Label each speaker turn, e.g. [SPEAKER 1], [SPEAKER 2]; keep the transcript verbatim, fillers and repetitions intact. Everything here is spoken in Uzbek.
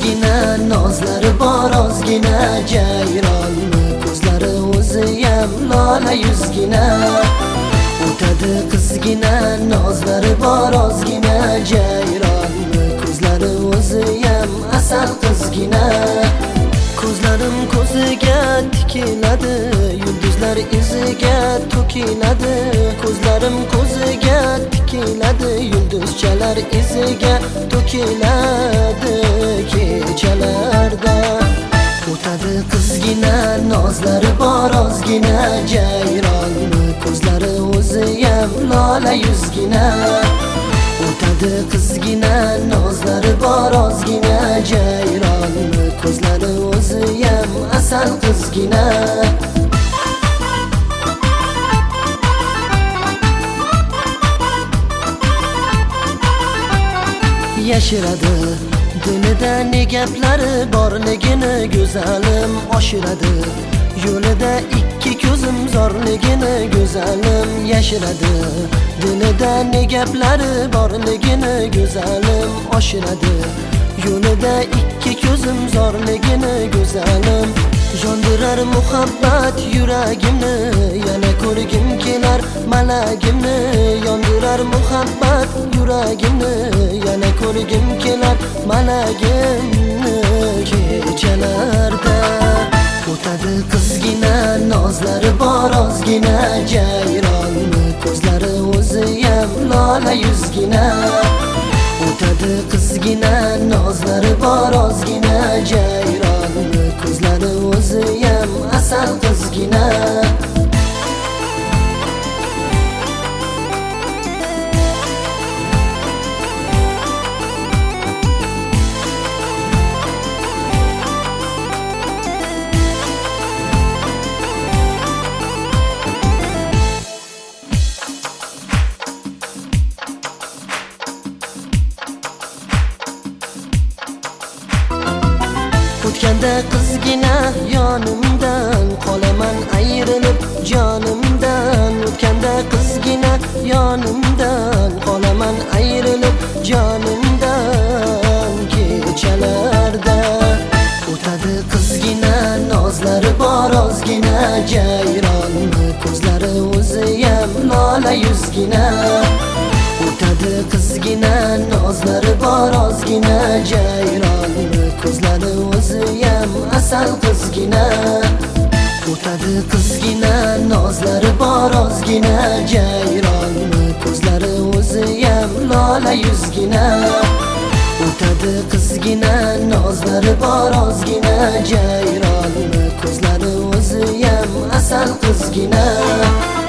[SPEAKER 1] qizgina, nozlari bor ozgina, jayronni ko'zlari o'ziyam lola yuzgina. O'tadi qizgina, nozlari bor ozgina, jayronni ko'zlari o'ziyam asal qizgina. Ko'zlarim ko'ziga tikiladi, yulduzlar iziga to'kiladi. Ko'zlarim ko'ziga tikiladi, yulduzchalar iziga to'kiladi kechalarda. O'tadi qizgina, nozlari bor ozgina, jayronni ko'zlari o'ziyam lola yuzgina. O'tadi qizgina, nozlari bor ozgina, jayronni ko'zlari o'ziyam asal qizgina. Yashiradi dilida ne gaplari borligini, go'zalim oshiradi yo'lida ikki ko'zim zorligini. Go'zalim yashiradi dilida ne gaplari borligini, go'zalim oshiradi yo'lida ikki ko'zim zorligini. Go'zalim yondirar muhabbat yuragimni, yana ko'rgim kelar malagimni. Yondirar muhabbat yuragimni, yana ko'rgim kelar malagimni kechalarda. O'tadi qizgina, nozlari bor ozgina, jayronni ko'zlari o'ziyam lola yuzgina. O'tadi qizgina, nozlari bor ozgina, jayronni ko'zlari o'ziyam asal qizgina. O'tganda qizgina yonimdan, qolaman ayrilib jonimdan. O'tganda qizgina yonimdan, qolaman ayrilib jonimdan kechalarda. O'tadi qizgina, nozlari bor ozgina, jayronni ko'zlari o'ziyam lola yuzgina. O'tadi qizgina, nozlari bor ozgina, jayronni ko'zlari o'ziyam asal qizgina. O'tadi qizgina, nozlari bor ozgina, jayronni ko'zlari o'ziyam lola yuzgina. O'tadi qizgina, nozlari bor ozgina, jayronni ko'zlari o'ziyam asal qizgina.